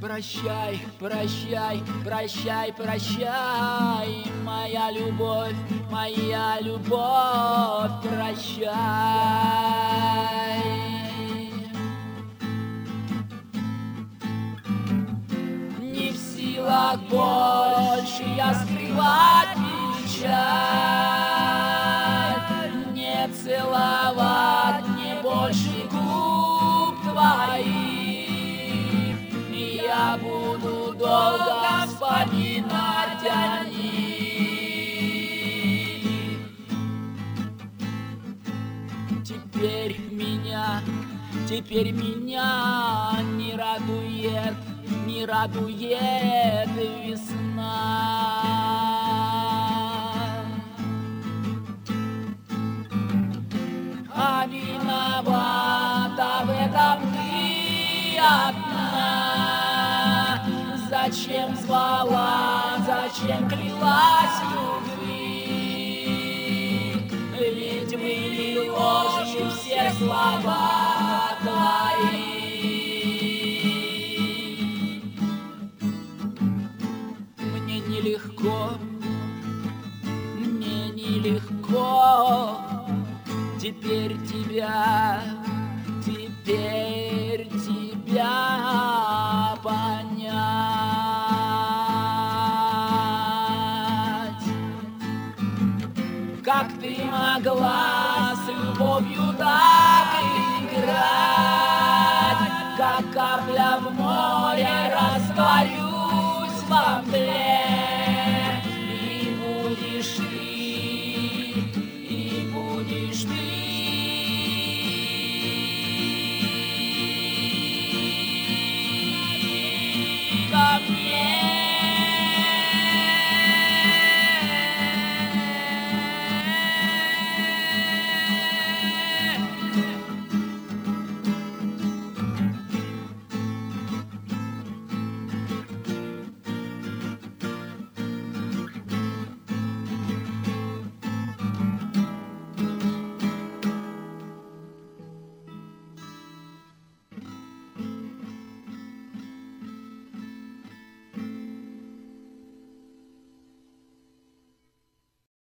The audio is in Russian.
Прощай, прощай, прощай, прощай, моя любовь, прощай. Не в силах больше я скрывать печаль, не целовать мне больше губ твоих. Я буду долго вспоминать о них. Теперь меня не радует весна. А виновата в этом ты одна. Зачем звала, зачем клялась в любви? Ведь были ложью все слова твои. Мне нелегко теперь тебя понять. Как ты могла с любовью так играть? Как капля в море растворюсь во мгле.